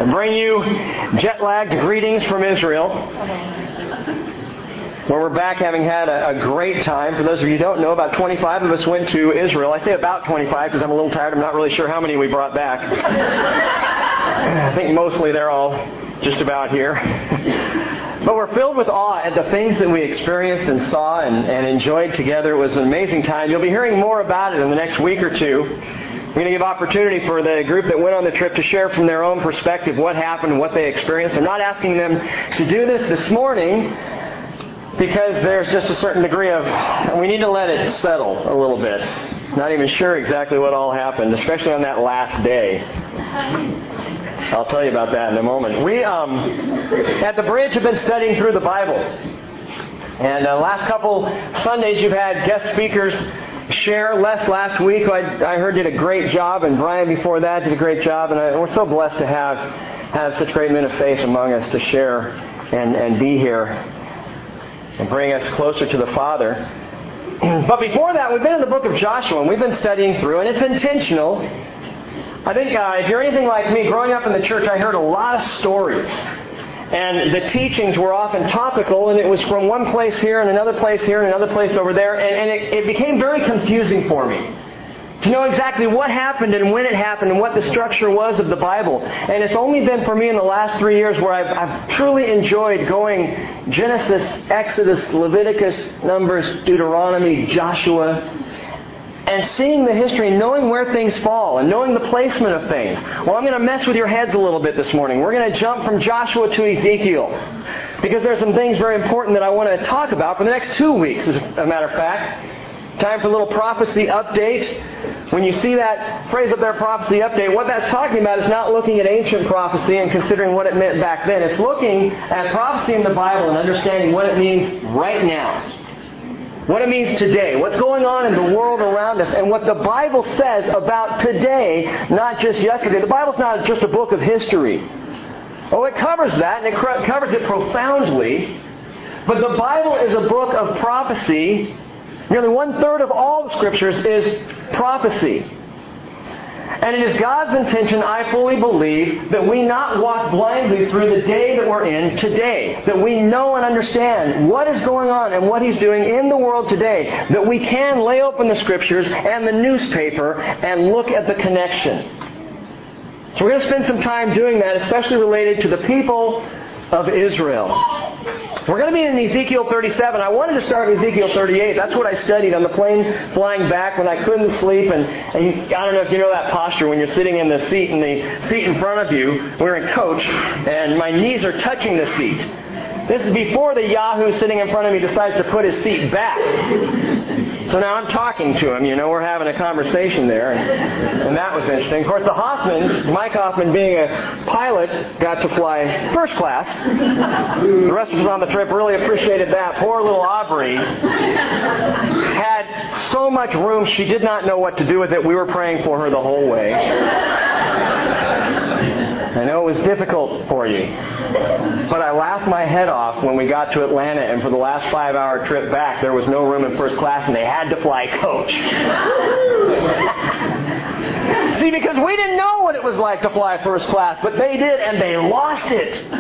and bring you jet-lagged greetings from Israel, where we're back having had a great time. For those of you who don't know, about 25 of us went to Israel. I say about 25 because I'm a little tired. I'm not really sure how many we brought back. I think mostly they're all just about here. But we're filled with awe at the things that we experienced and saw and enjoyed together. It was an amazing time. You'll be hearing more about it in the next week or two. We're going to give opportunity for the group that went on the trip to share from their own perspective what happened, what they experienced. I'm not asking them to do this morning because there's just a certain degree of, we need to let it settle a little bit. Not even sure exactly what all happened, especially on that last day. I'll tell you about that in a moment. We, at the Bridge, have been studying through the Bible. And last couple Sundays, you've had guest speakers share. Les last week, I heard, did a great job, and Brian before that did a great job. And we're so blessed to have such great men of faith among us to share and be here and bring us closer to the Father. But before that, we've been in the book of Joshua, and we've been studying through, and it's intentional. I think if you're anything like me, growing up in the church, I heard a lot of stories. And the teachings were often topical, and it was from one place here and another place here and another place over there. And it became very confusing for me to know exactly what happened and when it happened and what the structure was of the Bible. And it's only been for me in the last 3 years where I've truly enjoyed going Genesis, Exodus, Leviticus, Numbers, Deuteronomy, Joshua, and seeing the history, knowing where things fall, and knowing the placement of things. Well, I'm going to mess with your heads a little bit this morning. We're going to jump from Joshua to Ezekiel, because there's some things very important that I want to talk about for the next 2 weeks, as a matter of fact. Time for a little prophecy update. When you see that phrase up there, prophecy update, what that's talking about is not looking at ancient prophecy and considering what it meant back then. It's looking at prophecy in the Bible and understanding what it means right now. What it means today, what's going on in the world around us, and what the Bible says about today, not just yesterday. The Bible's not just a book of history. Oh, it covers that, and it covers it profoundly. But the Bible is a book of prophecy. Nearly 1/3 of all the Scriptures is prophecy. And it is God's intention, I fully believe, that we not walk blindly through the day that we're in today. That we know and understand what is going on and what He's doing in the world today. That we can lay open the Scriptures and the newspaper and look at the connection. So we're going to spend some time doing that, especially related to the people of Israel. We're going to be in Ezekiel 37. I wanted to start in Ezekiel 38. That's what I studied on the plane flying back when I couldn't sleep. And I don't know if you know that posture when you're sitting in the seat in front of you. We're in coach, and my knees are touching the seat. This is before the Yahoo sitting in front of me decides to put his seat back. So now I'm talking to him, we're having a conversation there, and that was interesting. Of course, the Hoffmans, Mike Hoffman being a pilot, got to fly first class. The rest of us on the trip really appreciated that. Poor little Aubrey had so much room, she did not know what to do with it. We were praying for her the whole way. I know it was difficult for you. But I laughed my head off when we got to Atlanta, and for the last 5-hour trip back, there was no room in first class, and they had to fly coach. See, because we didn't know what it was like to fly first class, but they did, and they lost it.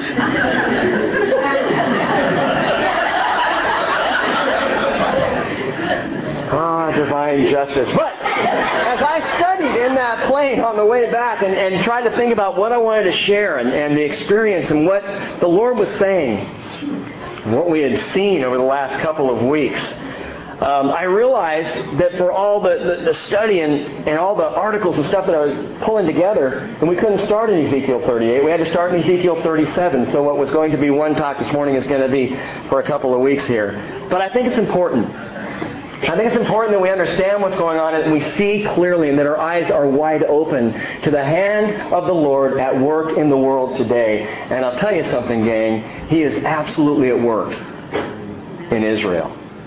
Divine justice. But as I studied in that plane on the way back and tried to think about what I wanted to share and the experience and what the Lord was saying, and what we had seen over the last couple of weeks, I realized that for all the study and all the articles and stuff that I was pulling together, and we couldn't start in Ezekiel 38. We had to start in Ezekiel 37. So what was going to be one talk this morning is going to be for a couple of weeks here. But I think it's important. I think it's important that we understand what's going on and we see clearly and that our eyes are wide open to the hand of the Lord at work in the world today. And I'll tell you something, gang. He is absolutely at work in Israel.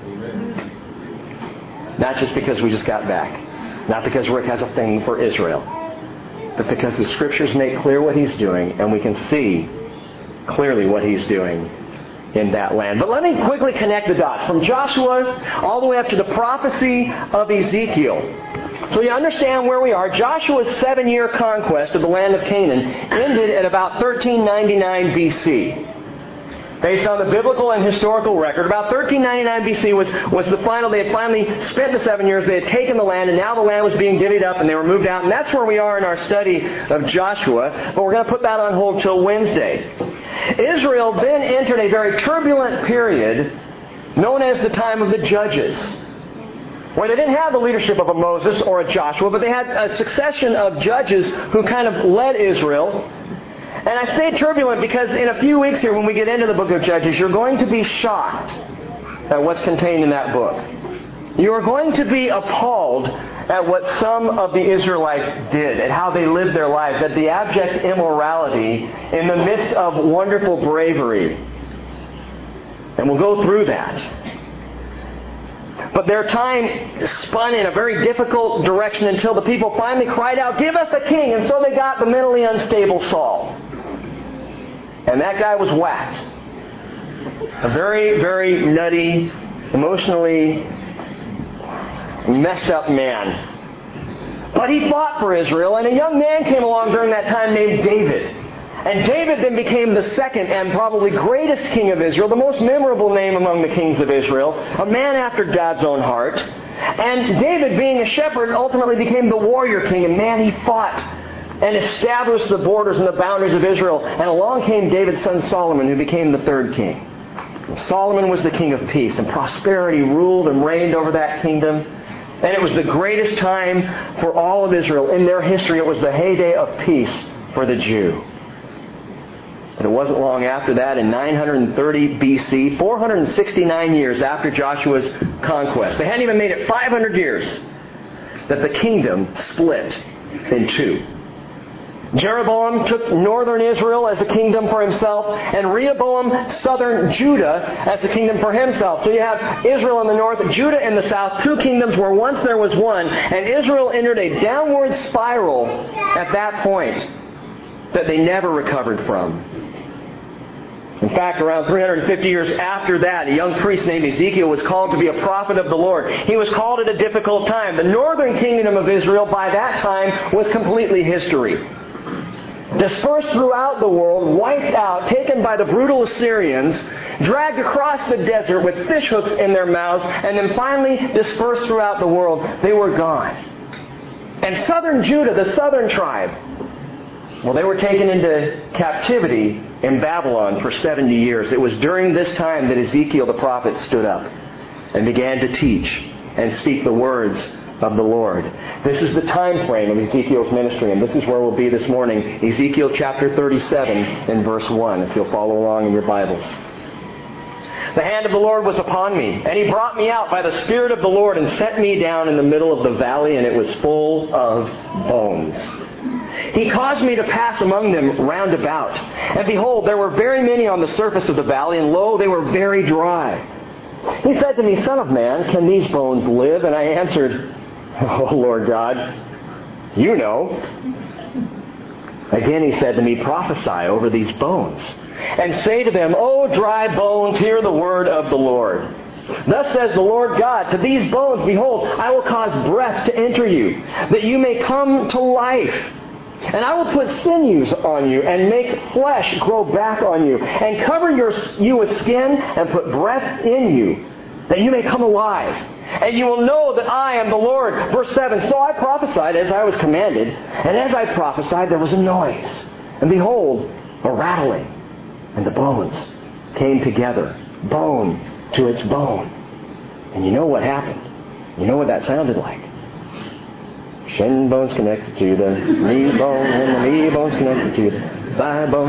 Not just because we just got back. Not because Rick has a thing for Israel. But because the Scriptures make clear what He's doing and we can see clearly what He's doing in that land. But let me quickly connect the dots. From Joshua all the way up to the prophecy of Ezekiel. So you understand where we are. Joshua's 7-year conquest of the land of Canaan ended at about 1399 BC. Based on the biblical and historical record, about 1399 BC was the final. They had finally spent the 7 years. They had taken the land, and now the land was being divvied up, and they were moved out. And that's where we are in our study of Joshua. But we're going to put that on hold till Wednesday. Israel then entered a very turbulent period known as the time of the Judges, where they didn't have the leadership of a Moses or a Joshua, but they had a succession of judges who kind of led Israel. And I say turbulent because in a few weeks here, when we get into the book of Judges, you're going to be shocked at what's contained in that book. You are going to be appalled at what some of the Israelites did, at how they lived their lives, at the abject immorality in the midst of wonderful bravery. And we'll go through that. But their time spun in a very difficult direction until the people finally cried out, "Give us a king!" And so they got the mentally unstable Saul. And that guy was whacked. A very, very nutty, emotionally messed up man. But he fought for Israel, and a young man came along during that time named David. And David then became the second and probably greatest king of Israel, the most memorable name among the kings of Israel, a man after God's own heart. And David, being a shepherd, ultimately became the warrior king. And man, he fought and established the borders and the boundaries of Israel. And along came David's son Solomon, who became the third king. And Solomon was the king of peace, and prosperity ruled and reigned over that kingdom. And it was the greatest time for all of Israel. In their history, it was the heyday of peace for the Jew. And it wasn't long after that, in 930 BC, 469 years after Joshua's conquest, they hadn't even made it 500 years, that the kingdom split in two. Jeroboam took northern Israel as a kingdom for himself, and Rehoboam southern Judah as a kingdom for himself. So you have Israel in the north, Judah in the south, two kingdoms where once there was one, and Israel entered a downward spiral at that point that they never recovered from. In fact, around 350 years after that, a young priest named Ezekiel was called to be a prophet of the Lord. He was called at a difficult time. The northern kingdom of Israel by that time was completely history. Dispersed throughout the world, wiped out, taken by the brutal Assyrians, dragged across the desert with fish hooks in their mouths, and then finally dispersed throughout the world. They were gone. And southern Judah, the southern tribe, well, they were taken into captivity in Babylon for 70 years. It was during this time that Ezekiel the prophet stood up and began to teach and speak the words of the Lord. This is the time frame of Ezekiel's ministry, and this is where we'll be this morning. Ezekiel chapter 37 and verse 1, if you'll follow along in your Bibles. The hand of the Lord was upon me, and He brought me out by the Spirit of the Lord and set me down in the middle of the valley, and it was full of bones. He caused me to pass among them round about. And behold, there were very many on the surface of the valley, and lo, they were very dry. He said to me, "Son of man, can these bones live?" And I answered, "Oh, Lord God, you know." Again he said to me, "Prophesy over these bones, and say to them, O dry bones, hear the word of the Lord. Thus says the Lord God, to these bones, behold, I will cause breath to enter you, that you may come to life. And I will put sinews on you, and make flesh grow back on you, and cover you with skin, and put breath in you, that you may come alive. And you will know that I am the Lord." Verse 7, "So I prophesied as I was commanded, and as I prophesied there was a noise. And behold, a rattling, and the bones came together, bone to its bone." And you know what happened. You know what that sounded like. Shin bones connected to the knee bone, and the knee bones connected to the thigh bone.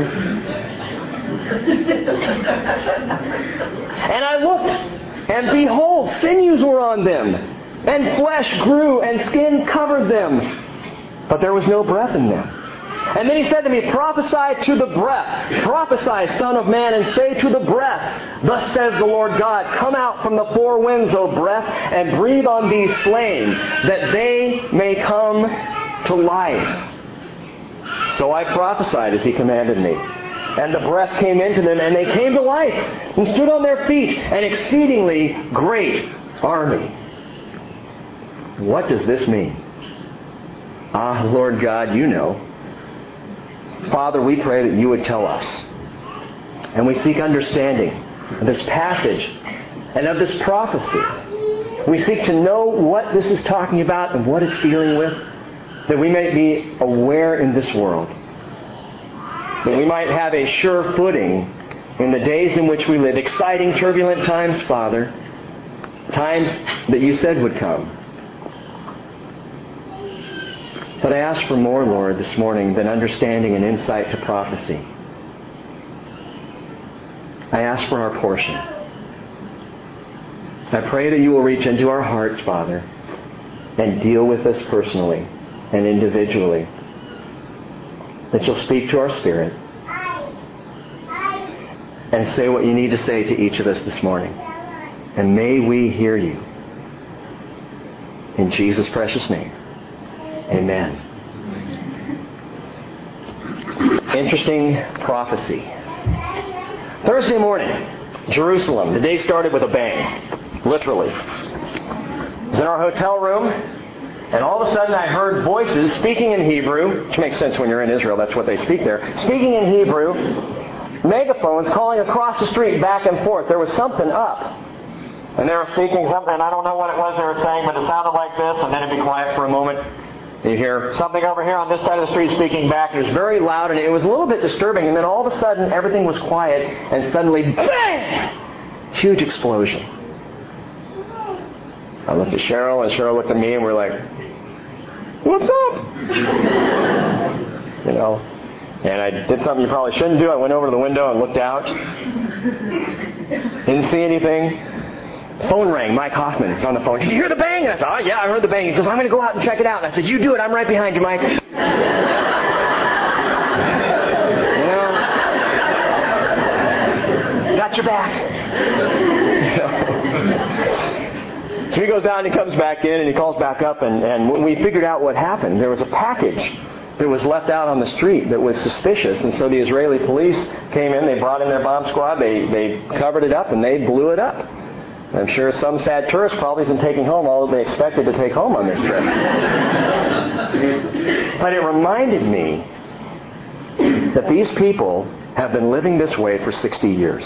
And I looked, and behold, sinews were on them, and flesh grew, and skin covered them, but there was no breath in them. And then he said to me, "Prophesy to the breath. Prophesy, Son of man, and say to the breath, Thus says the Lord God, Come out from the four winds, O breath, and breathe on these slain, that they may come to life." So I prophesied as he commanded me. And the breath came into them, and they came to life, and stood on their feet, an exceedingly great army. What does this mean? Lord God, you know. Father, we pray that you would tell us. And we seek understanding of this passage and of this prophecy. We seek to know what this is talking about and what it's dealing with, that we may be aware in this world. That we might have a sure footing in the days in which we live. Exciting, turbulent times, Father. Times that you said would come. But I ask for more, Lord, this morning than understanding and insight to prophecy. I ask for our portion. I pray that you will reach into our hearts, Father, and deal with us personally and individually. That you'll speak to our spirit and say what you need to say to each of us this morning. And may we hear you. In Jesus' precious name. Amen. Interesting prophecy. Thursday morning, Jerusalem. The day started with a bang. Literally. I was in our hotel room, and all of a sudden I heard voices speaking in Hebrew, which makes sense when you're in Israel, that's what they speak there. Speaking in Hebrew, megaphones calling across the street back and forth. There was something up. And they were speaking something, and I don't know what it was they were saying, but it sounded like this, and then it'd be quiet for a moment. You hear something over here on this side of the street speaking back. It was very loud, and it was a little bit disturbing. And then all of a sudden, everything was quiet, and suddenly, bang! Huge explosion. I looked at Cheryl, and Cheryl looked at me, and we're like, what's up? You know. And I did something you probably shouldn't do. I went over to the window and looked out. Didn't see anything. Phone rang. Mike Hoffman is on the phone. Did you hear the bang? And I thought, oh, yeah, I heard the bang. He goes, I'm going to go out and check it out. And I said, you do it. I'm right behind you, Mike. You know, got your back. So he goes out and he comes back in and he calls back up. And we figured out what happened. There was a package that was left out on the street that was suspicious. And so the Israeli police came in. They brought in their bomb squad. They covered it up and they blew it up. I'm sure some sad tourist probably isn't taking home all that they expected to take home on this trip. But it reminded me that these people have been living this way for 60 years.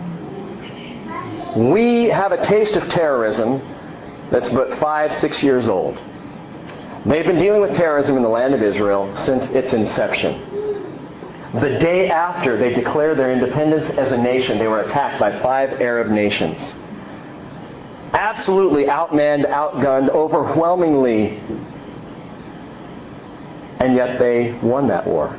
We have a taste of terrorism that's but 5-6 years old. They've been dealing with terrorism in the land of Israel since its inception. The day after they declared their independence as a nation, they were attacked by 5 Arab nations. Absolutely outmanned, outgunned, overwhelmingly. And yet they won that war.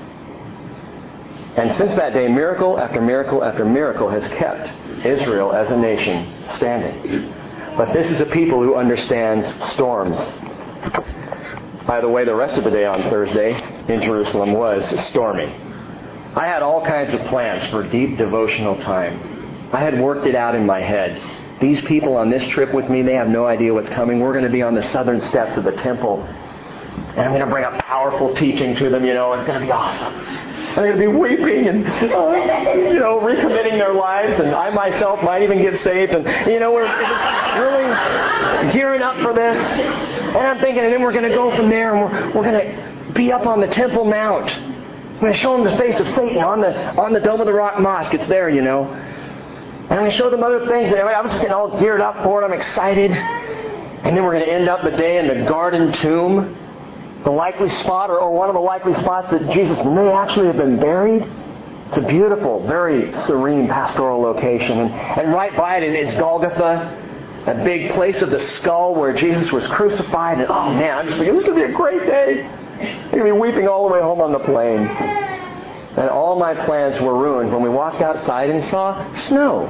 And since that day, miracle after miracle after miracle has kept Israel as a nation standing. But this is a people who understands storms. By the way, the rest of the day on Thursday in Jerusalem was stormy. I had all kinds of plans for deep devotional time. I had worked it out in my head. These people on this trip with me, they have no idea what's coming. We're going to be on the southern steps of the temple. And I'm going to bring a powerful teaching to them, It's going to be awesome. And they're going to be weeping and, recommitting their lives. And I myself might even get saved. And, we're really gearing up for this. And I'm thinking, and then we're going to go from there and we're going to be up on the Temple Mount. I'm going to show them the face of Satan on the Dome of the Rock Mosque. It's there, And I'm going to show them other things. And I'm just getting all geared up for it. I'm excited. And then we're going to end up the day in the Garden Tomb. The likely spot, or one of the likely spots that Jesus may actually have been buried. It's a beautiful, very serene pastoral location. And right by it is Golgotha, a big place of the skull where Jesus was crucified. And oh man, I'm just thinking, this is going to be a great day. I'm going to be weeping all the way home on the plane. And all my plans were ruined when we walked outside and saw snow.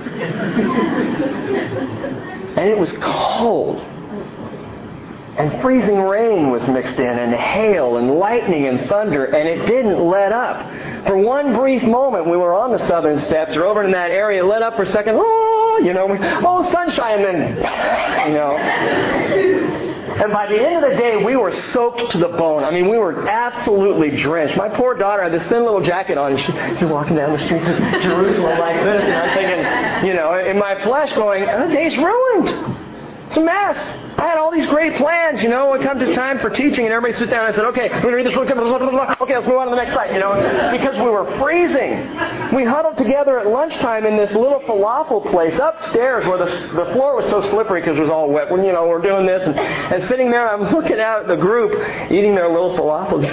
And it was cold. And freezing rain was mixed in, and hail, and lightning, and thunder, and it didn't let up. For one brief moment, we were on the southern steps, or over in that area, it let up for a second, sunshine, and then, And by the end of the day, we were soaked to the bone. I mean, we were absolutely drenched. My poor daughter had this thin little jacket on, and she's walking down the streets of Jerusalem like this, and I'm thinking, in my flesh going, the day's ruined. It's a mess. I had all these great plans, It come to time for teaching, and everybody sit down and I said, okay, we're going to read this book. Okay, let's move on to the next site, because we were freezing. We huddled together at lunchtime in this little falafel place upstairs where the floor was so slippery because it was all wet. We're doing this, and sitting there, I'm looking out at the group eating their little falafel.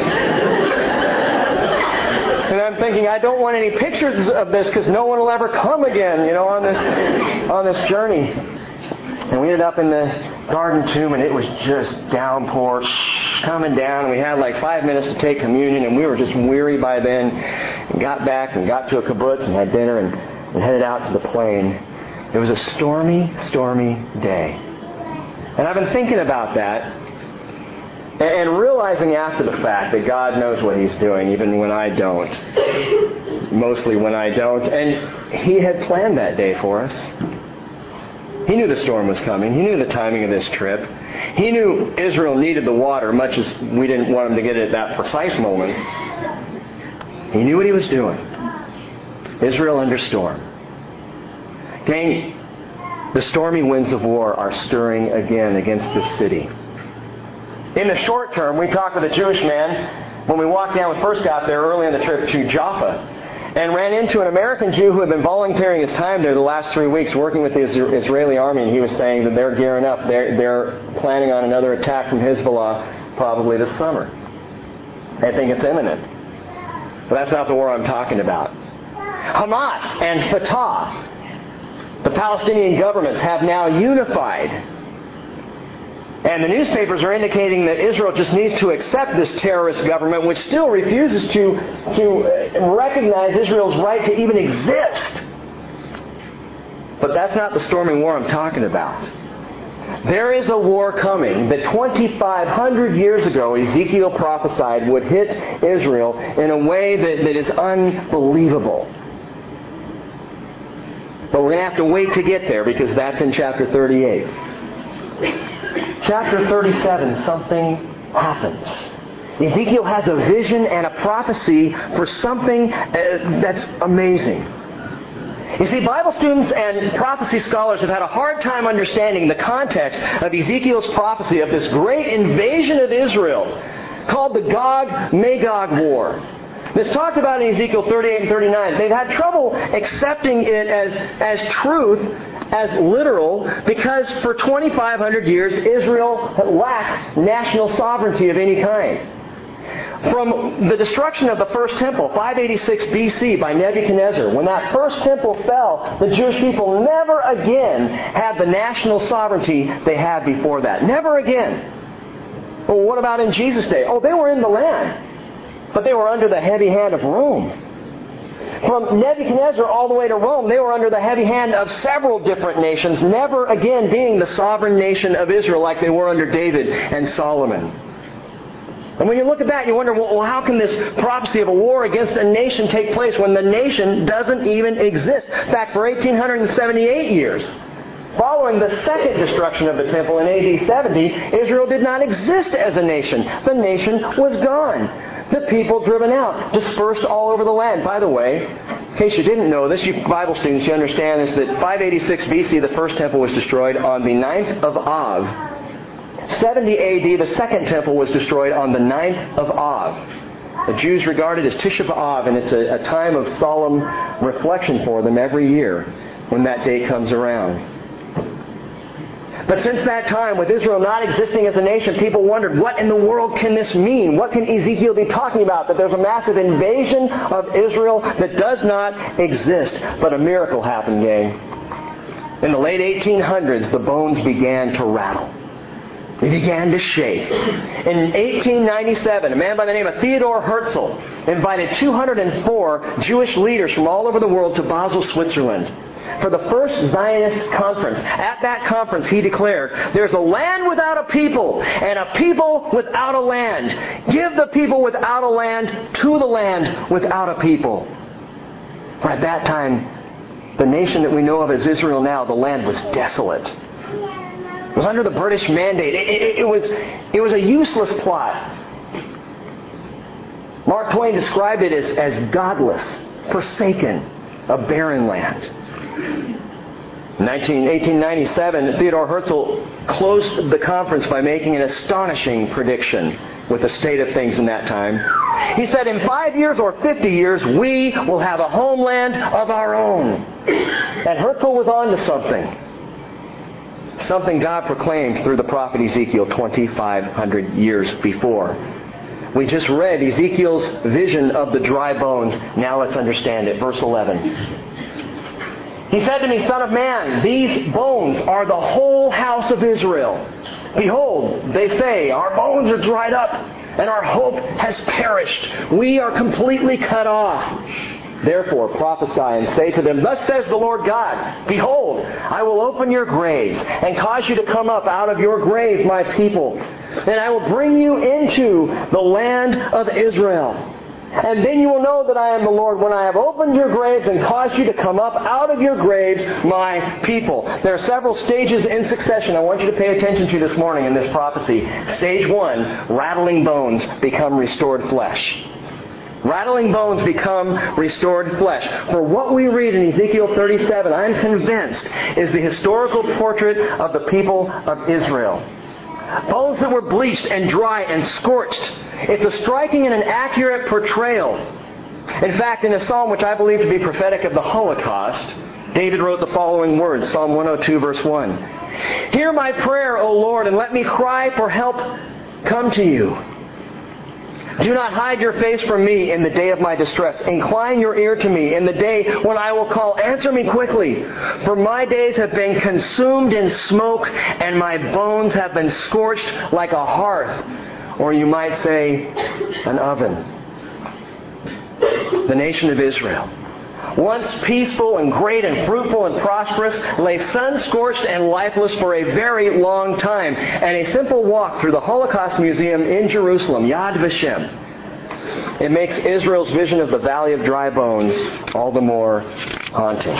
And I'm thinking, I don't want any pictures of this because no one will ever come again, on this journey. And we ended up in the garden tomb, and it was just downpour coming down. We had like 5 minutes to take communion, and we were just weary by then. And got back and got to a kibbutz and had dinner and headed out to the plain. It was a stormy, stormy day. And I've been thinking about that and realizing after the fact that God knows what He's doing, even when I don't. Mostly when I don't. And He had planned that day for us. He knew the storm was coming. He knew the timing of this trip. He knew Israel needed the water, much as we didn't want them to get it at that precise moment. He knew what He was doing. Israel under storm. Gang, the stormy winds of war are stirring again against this city. In the short term, we talked with a Jewish man when we walked down, we first got there early on the trip to Jaffa, and ran into an American Jew who had been volunteering his time there the last 3 weeks working with the Israeli army, and he was saying that they're gearing up. They're planning on another attack from Hezbollah probably this summer. I think it's imminent. But that's not the war I'm talking about. Hamas and Fatah, the Palestinian governments, have now unified. And the newspapers are indicating that Israel just needs to accept this terrorist government, which still refuses to recognize Israel's right to even exist. But that's not the storming war I'm talking about. There is a war coming that 2,500 years ago Ezekiel prophesied would hit Israel in a way that is unbelievable. But we're going to have to wait to get there because that's in chapter 38. Chapter 37, something happens. Ezekiel has a vision and a prophecy for something that's amazing. You see, Bible students and prophecy scholars have had a hard time understanding the context of Ezekiel's prophecy of this great invasion of Israel called the Gog-Magog War. It's talked about in Ezekiel 38 and 39. They've had trouble accepting it as truth, as literal, because for 2,500 years Israel lacked national sovereignty of any kind. From the destruction of the first temple, 586 BC by Nebuchadnezzar, when that first temple fell, the Jewish people never again had the national sovereignty they had before that. Never again. Well, what about in Jesus' day? Oh, they were in the land, but they were under the heavy hand of Rome. From Nebuchadnezzar all the way to Rome, they were under the heavy hand of several different nations, never again being the sovereign nation of Israel like they were under David and Solomon. And when you look at that, you wonder, well, how can this prophecy of a war against a nation take place when the nation doesn't even exist? In fact, for 1,878 years, following the second destruction of the temple in AD 70, Israel did not exist as a nation. The nation was gone. The people driven out, dispersed all over the land. By the way, in case you didn't know this, you Bible students, you understand this, that 586 BC, the first temple was destroyed on the 9th of Av. 70 AD, the second temple was destroyed on the 9th of Av. The Jews regard it as Tisha B'Av, and it's a time of solemn reflection for them every year when that day comes around. But since that time, with Israel not existing as a nation, people wondered, what in the world can this mean? What can Ezekiel be talking about? That there's a massive invasion of Israel that does not exist. But a miracle happened, gang. In the late 1800s, the bones began to rattle. They began to shake. In 1897, a man by the name of Theodor Herzl invited 204 Jewish leaders from all over the world to Basel, Switzerland, for the first Zionist conference. At that conference, he declared, there's a land without a people, and a people without a land. Give the people without a land to the land without a people. For at that time, the nation that we know of as Israel now, the land was desolate. It was under the British mandate. It was a useless plot. Mark Twain described it as godless, forsaken, a barren land. In 1897, Theodor Herzl closed the conference by making an astonishing prediction with the state of things in that time. He said, in 5 years or 50 years, we will have a homeland of our own. And Herzl was on to something. Something God proclaimed through the prophet Ezekiel 2,500 years before. We just read Ezekiel's vision of the dry bones. Now let's understand it. Verse 11. He said to me, Son of man, these bones are the whole house of Israel. Behold, they say, our bones are dried up, and our hope has perished. We are completely cut off. Therefore prophesy and say to them, Thus says the Lord God, Behold, I will open your graves, and cause you to come up out of your grave, my people. And I will bring you into the land of Israel. And then you will know that I am the Lord when I have opened your graves and caused you to come up out of your graves, my people. There are several stages in succession I want you to pay attention to this morning in this prophecy. Stage 1, rattling bones become restored flesh. Rattling bones become restored flesh. For what we read in Ezekiel 37, I'm convinced, is the historical portrait of the people of Israel. Bones that were bleached and dry and scorched. It's a striking and an accurate portrayal. In fact, in a psalm which I believe to be prophetic of the Holocaust, David wrote the following words, Psalm 102, verse 1. Hear my prayer, O Lord, and let me cry for help come to you. Do not hide your face from me in the day of my distress. Incline your ear to me in the day when I will call. Answer me quickly. For my days have been consumed in smoke, and my bones have been scorched like a hearth, or you might say, an oven. The nation of Israel, once peaceful and great and fruitful and prosperous, lay sun-scorched and lifeless for a very long time. And a simple walk through the Holocaust Museum in Jerusalem, Yad Vashem, it makes Israel's vision of the Valley of Dry Bones all the more haunting.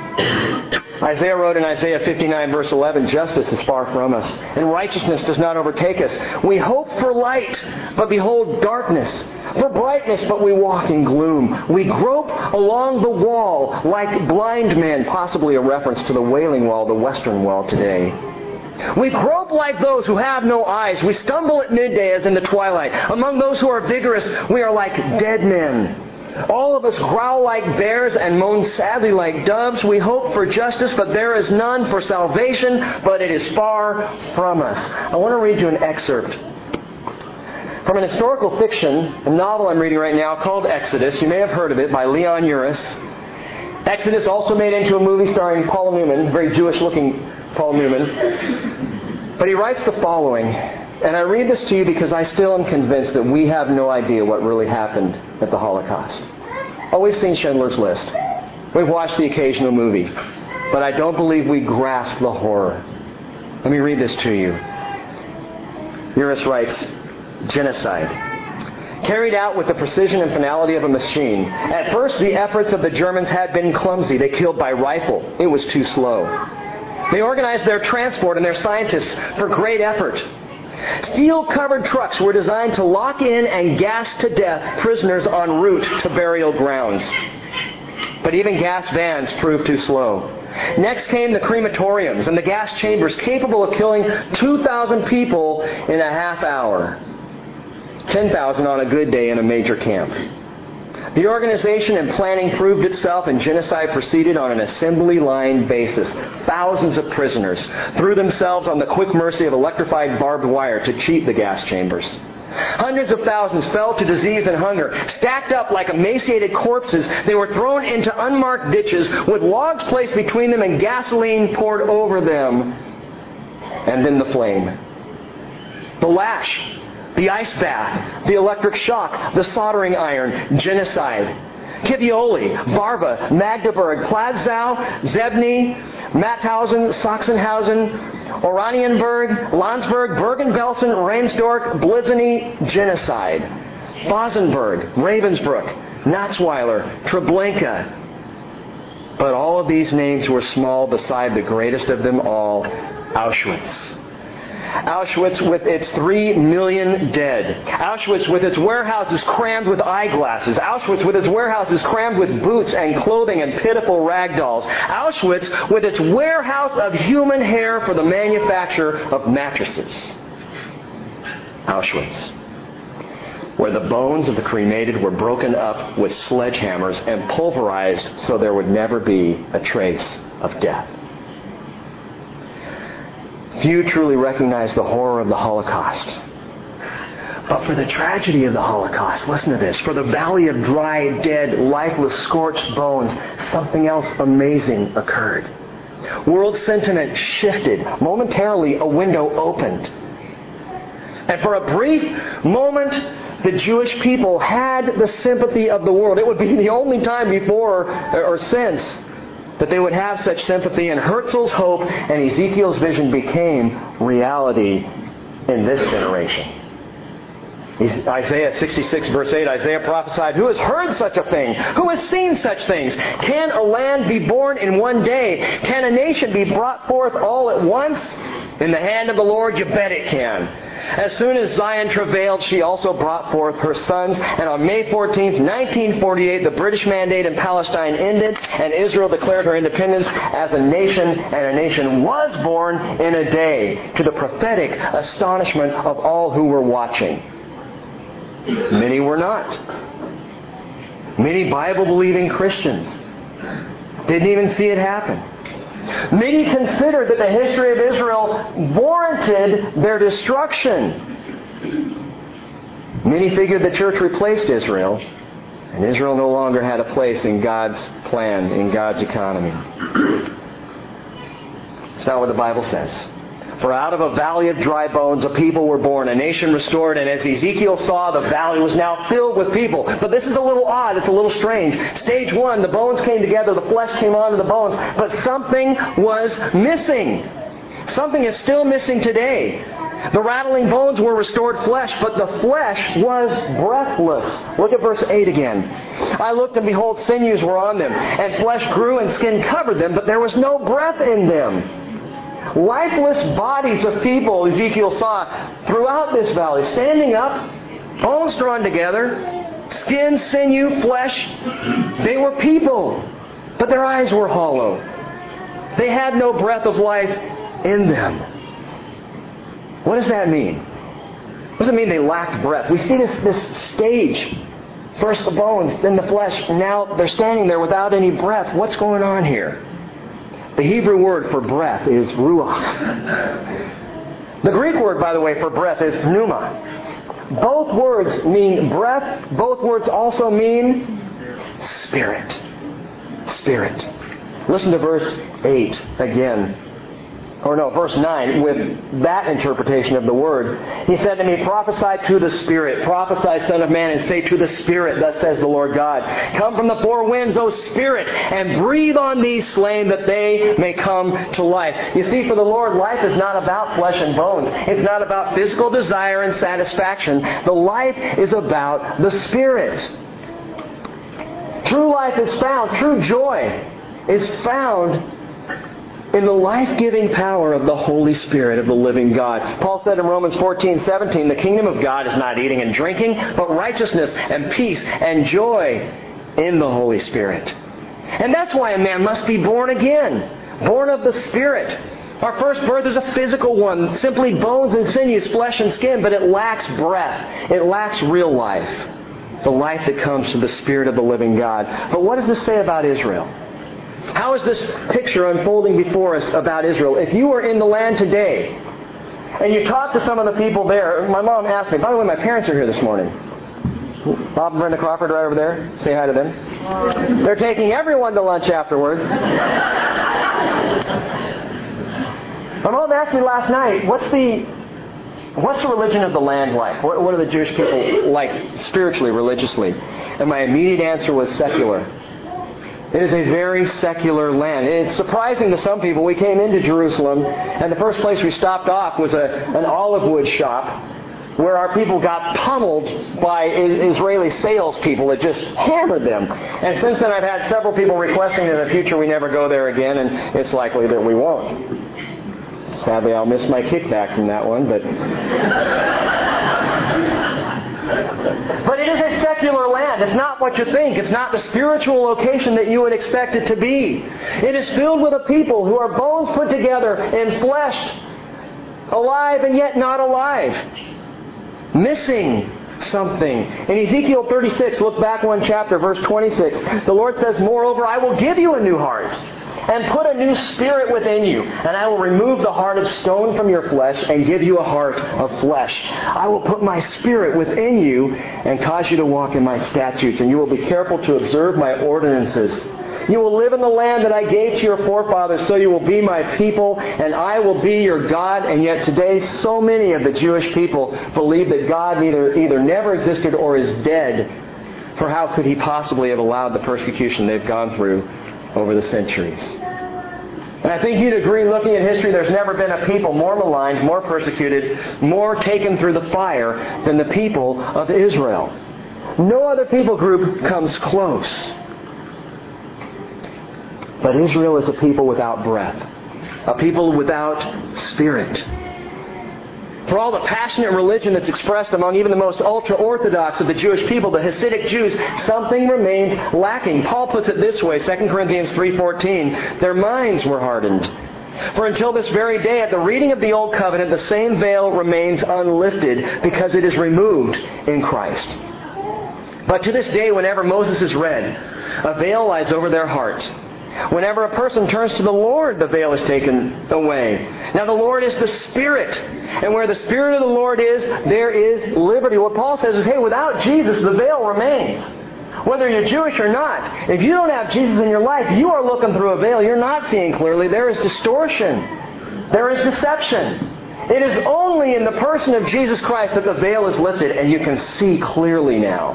Isaiah wrote in Isaiah 59, verse 11, Justice is far from us, and righteousness does not overtake us. We hope for light, but behold darkness. For brightness, but we walk in gloom. We grope along the wall like blind men, possibly a reference to the Wailing Wall, the Western Wall today. We grope like those who have no eyes. We stumble at midday as in the twilight. Among those who are vigorous, we are like dead men. All of us growl like bears and moan sadly like doves. We hope for justice, but there is none, for salvation, but it is far from us. I want to read you an excerpt from an historical fiction, a novel I'm reading right now called Exodus. You may have heard of it, by Leon Uris. Exodus also made into a movie starring Paul Newman, very Jewish-looking Paul Newman. But he writes the following, and I read this to you because I still am convinced that we have no idea what really happened at the Holocaust. Oh, we've seen Schindler's List. We've watched the occasional movie. But I don't believe we grasp the horror. Let me read this to you. Uris writes, Genocide. Carried out with the precision and finality of a machine. At first, the efforts of the Germans had been clumsy. They killed by rifle. It was too slow. They organized their transport and their scientists for great effort. Steel-covered trucks were designed to lock in and gas to death prisoners en route to burial grounds. But even gas vans proved too slow. Next came the crematoriums and the gas chambers capable of killing 2,000 people in a half hour. 10,000 on a good day in a major camp. The organization and planning proved itself, and genocide proceeded on an assembly line basis. Thousands of prisoners threw themselves on the quick mercy of electrified barbed wire to cheat the gas chambers. Hundreds of thousands fell to disease and hunger. Stacked up like emaciated corpses, they were thrown into unmarked ditches with logs placed between them and gasoline poured over them. And then the flame. The lash. The ice bath, the electric shock, the soldering iron, genocide. Kivioli, Varva, Magdeburg, Plazau, Zebny, Mauthausen, Sachsenhausen, Oranienburg, Landsberg, Bergen-Belsen, Reinsdorf, Blizny, genocide. Fosenberg, Ravensbrück, Natzweiler, Treblinka. But all of these names were small beside the greatest of them all, Auschwitz. Auschwitz with its 3 million dead. Auschwitz with its warehouses crammed with eyeglasses. Auschwitz with its warehouses crammed with boots and clothing and pitiful rag dolls. Auschwitz with its warehouse of human hair for the manufacture of mattresses. Auschwitz, where the bones of the cremated were broken up with sledgehammers and pulverized so there would never be a trace of death. Few truly recognize the horror of the Holocaust. But for the tragedy of the Holocaust, listen to this. For the valley of dry, dead, lifeless, scorched bones, something else amazing occurred. World sentiment shifted. Momentarily, a window opened. And for a brief moment, the Jewish people had the sympathy of the world. It would be the only time before or since that they would have such sympathy, and Herzl's hope and Ezekiel's vision became reality in this generation. Isaiah 66 verse 8, Isaiah prophesied, "Who has heard such a thing? Who has seen such things? Can a land be born in one day? Can a nation be brought forth all at once? In the hand of the Lord, you bet it can. As soon as Zion travailed, she also brought forth her sons. And on May 14th, 1948, the British mandate in Palestine ended, and Israel declared her independence as a nation, and a nation was born in a day, to the prophetic astonishment of all who were watching." Many were not. Many Bible-believing Christians didn't even see it happen. Many considered that the history of Israel warranted their destruction. Many figured the church replaced Israel, and Israel no longer had a place in God's plan, in God's economy. It's not what the Bible says. For out of a valley of dry bones a people were born, a nation restored, and as Ezekiel saw, the valley was now filled with people. But this is a little odd, it's a little strange. Stage one, the bones came together, the flesh came onto the bones, but something was missing. Something is still missing today. The rattling bones were restored flesh, but the flesh was breathless. Look at verse 8 again. "I looked, and behold, sinews were on them, and flesh grew, and skin covered them, but there was no breath in them." Lifeless bodies of people Ezekiel saw throughout this valley, standing up, bones drawn together, skin, sinew, flesh. They were people, but their eyes were hollow. They had no breath of life in them. What does that mean? What does it mean they lacked breath? We see this stage. First the bones, then the flesh. Now they're standing there without any breath. What's going on here? The Hebrew word for breath is ruach. The Greek word, by the way, for breath is pneuma. Both words mean breath. Both words also mean spirit. Spirit. Listen to verse 8 again. Verse 9, with that interpretation of the word. "He said to me, prophesy to the Spirit. Prophesy, Son of Man, and say to the Spirit, thus says the Lord God, come from the four winds, O Spirit, and breathe on these slain that they may come to life." You see, for the Lord, life is not about flesh and bones. It's not about physical desire and satisfaction. The life is about the Spirit. True life is found, true joy is found in the life-giving power of the Holy Spirit of the living God. Paul said in Romans 14:17, "The kingdom of God is not eating and drinking, but righteousness and peace and joy in the Holy Spirit." And that's why a man must be born again, born of the Spirit. Our first birth is a physical one, simply bones and sinews, flesh and skin, but it lacks breath. It lacks real life, the life that comes from the Spirit of the living God. But what does this say about Israel? How is this picture unfolding before us about Israel? If you were in the land today, and you talk to some of the people there, my mom asked me, by the way, my parents are here this morning. Bob and Brenda Crawford are over there. Say hi to them. They're taking everyone to lunch afterwards. My mom asked me last night, what's the religion of the land like? What are the Jewish people like spiritually, religiously? And my immediate answer was secular. It is a very secular land. It's surprising to some people. We came into Jerusalem, and the first place we stopped off was an olive wood shop where our people got pummeled by Israeli salespeople that just hammered them. And since then I've had several people requesting that in the future we never go there again, and it's likely that we won't. Sadly, I'll miss my kickback from that one, but it is a secular land. It's not what you think. It's not the spiritual location that you would expect it to be. It is filled with a people who are bones put together and fleshed, alive and yet not alive, missing something. In Ezekiel 36, look back one chapter, verse 26, the Lord says, "Moreover, I will give you a new heart, and put a new spirit within you, and I will remove the heart of stone from your flesh and give you a heart of flesh. I will put my spirit within you and cause you to walk in my statutes, and you will be careful to observe my ordinances. You will live in the land that I gave to your forefathers, so you will be my people, and I will be your God." And yet today, so many of the Jewish people believe that God either never existed or is dead. For how could He possibly have allowed the persecution they've gone through over the centuries? And I think you'd agree, looking at history, there's never been a people more maligned, more persecuted, more taken through the fire than the people of Israel. No other people group comes close. But Israel is a people without breath, a people without spirit. For all the passionate religion that's expressed among even the most ultra-Orthodox of the Jewish people, the Hasidic Jews, something remains lacking. Paul puts it this way, 2 Corinthians 3:14, "Their minds were hardened. For until this very day, at the reading of the Old Covenant, the same veil remains unlifted because it is removed in Christ. But to this day, whenever Moses is read, a veil lies over their heart. Whenever a person turns to the Lord, the veil is taken away. Now the Lord is the Spirit, and where the Spirit of the Lord is, there is liberty." What Paul says is, hey, without Jesus, the veil remains. Whether you're Jewish or not, if you don't have Jesus in your life, you are looking through a veil. You're not seeing clearly. There is distortion. There is deception. It is only in the person of Jesus Christ that the veil is lifted, and you can see clearly now.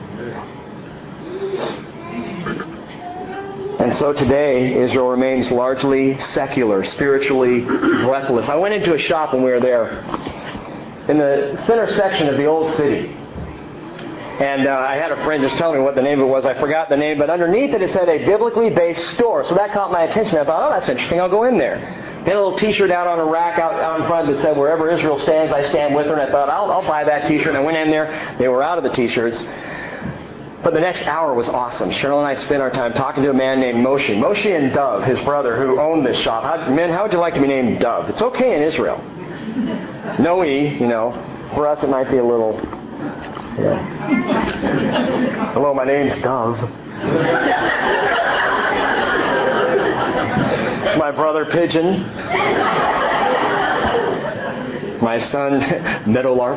And so today, Israel remains largely secular, spiritually breathless. I went into a shop when we were there, in the center section of the old city. And I had a friend just tell me what the name of it was. I forgot the name, but underneath it said a biblically based store. So that caught my attention. I thought, oh, that's interesting. I'll go in there. They had a little T-shirt out on a rack out in front that said, "Wherever Israel stands, I stand with her." And I thought, I'll buy that T-shirt. And I went in there. They were out of the T-shirts. But the next hour was awesome. Cheryl and I spent our time talking to a man named Moshe. Moshe and Dov, his brother, who owned this shop. Men, how would you like to be named Dov? It's okay in Israel. No E, For us, it might be a little... Yeah. "Hello, my name's Dov. My brother, Pigeon. My son, Meadowlark."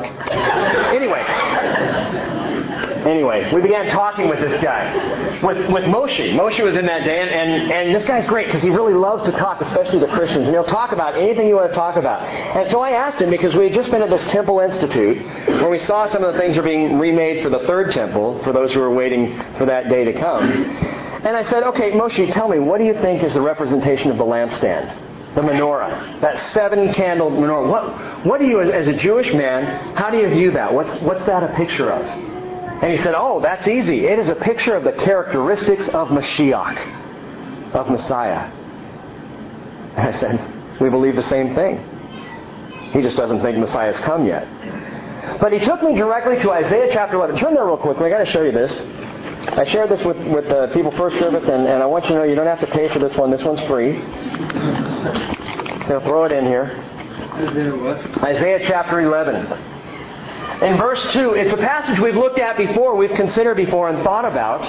Anyway, we began talking with this guy, with Moshe. Moshe was in that day, and this guy's great because he really loves to talk, especially to Christians. And he'll talk about anything you want to talk about. And so I asked him, because we had just been at this Temple Institute, where we saw some of the things that are being remade for the third temple, for those who are waiting for that day to come. And I said, okay, Moshe, tell me, what do you think is the representation of the lampstand? The menorah, that 7-candle menorah. What do you, as a Jewish man, how do you view that? What's that a picture of? And he said, oh, that's easy. It is a picture of the characteristics of Mashiach, of Messiah. And I said, we believe the same thing. He just doesn't think Messiah's come yet. But he took me directly to Isaiah chapter 11. Turn there real quickly. I've got to show you this. I shared this with the people first service, and I want you to know you don't have to pay for this one. This one's free. So I'll throw it in here. Isaiah chapter 11. In verse 2, it's a passage we've looked at before, we've considered before and thought about.